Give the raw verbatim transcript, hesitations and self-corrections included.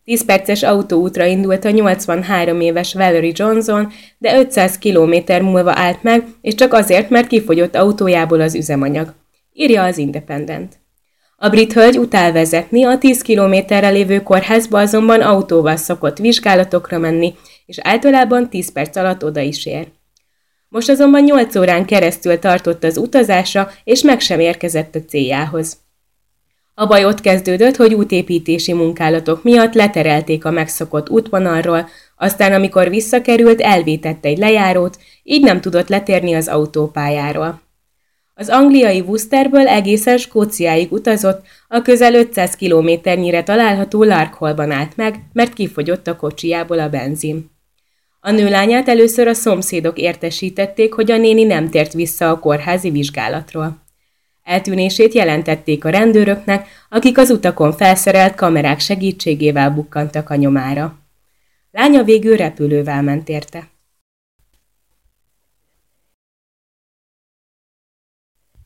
tíz perces autóútra indult a nyolcvanhárom éves Valerie Johnson, de ötszáz kilométer múlva állt meg, és csak azért, mert kifogyott autójából az üzemanyag. Írja az Independent. A brit hölgy utál vezetni, a tíz kilométerre lévő kórházba azonban autóval szokott vizsgálatokra menni, és általában tíz perc alatt oda is ér. Most azonban nyolc órán keresztül tartott az utazása, és meg sem érkezett a céljához. A baj ott kezdődött, hogy útépítési munkálatok miatt leterelték a megszokott útvonalról, aztán amikor visszakerült, elvétett egy lejárót, így nem tudott letérni az autópályáról. Az angliai Worcesterből egészen Skóciáig utazott, a közel ötszáz kilométernyire található Larkhallban állt meg, mert kifogyott a kocsijából a benzin. A nőlányát először a szomszédok értesítették, hogy a néni nem tért vissza a kórházi vizsgálatról. Eltűnését jelentették a rendőröknek, akik az utakon felszerelt kamerák segítségével bukkantak a nyomára. Lánya végül repülővel ment érte.